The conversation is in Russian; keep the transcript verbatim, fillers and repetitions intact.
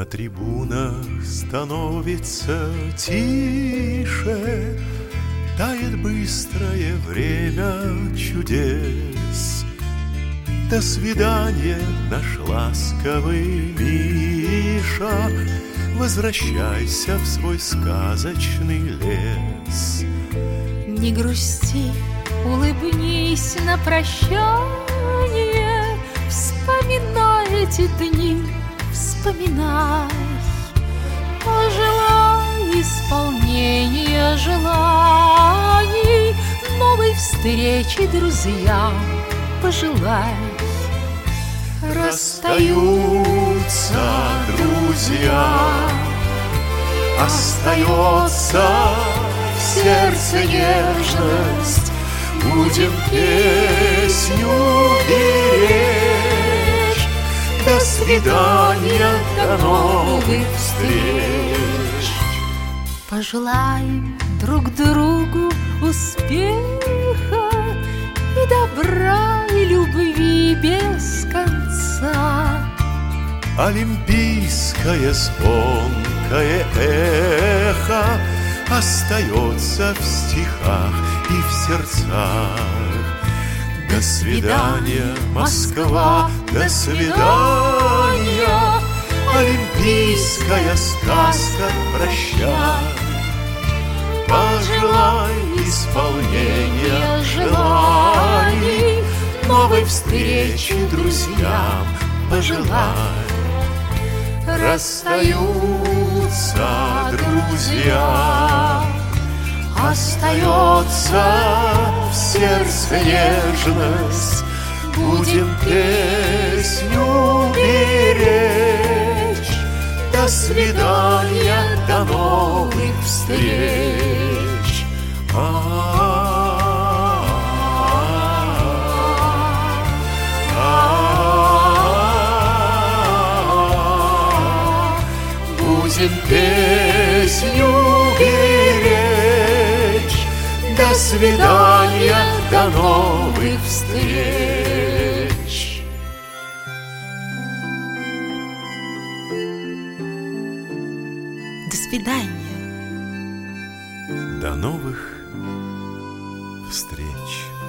На трибунах становится тише, тает быстрое время чудес. До свидания, наш ласковый Миша, возвращайся в свой сказочный лес. Не грусти, улыбнись на прощание, вспоминай эти дни, вспоминай. Пожелай исполнения желаний, новой встречи друзьям пожелай. Расстаются друзья, остается в сердце нежность, будем песню беречь. До свидания, до новых встреч. Пожелаем друг другу успеха и добра, и любви без конца. Олимпийское звонкое эхо остается в стихах и в сердцах. До свидания, Москва, до свидания, олимпийская сказка, прощай. Пожелай исполнения желаний, новой встречи друзьям пожелай. Расстаются друзья, остается в сердце нежность, будем песню беречь. До свидания, до новых встреч. Будем песню беречь. До свидания, до новых встреч. До свидания. До новых встреч.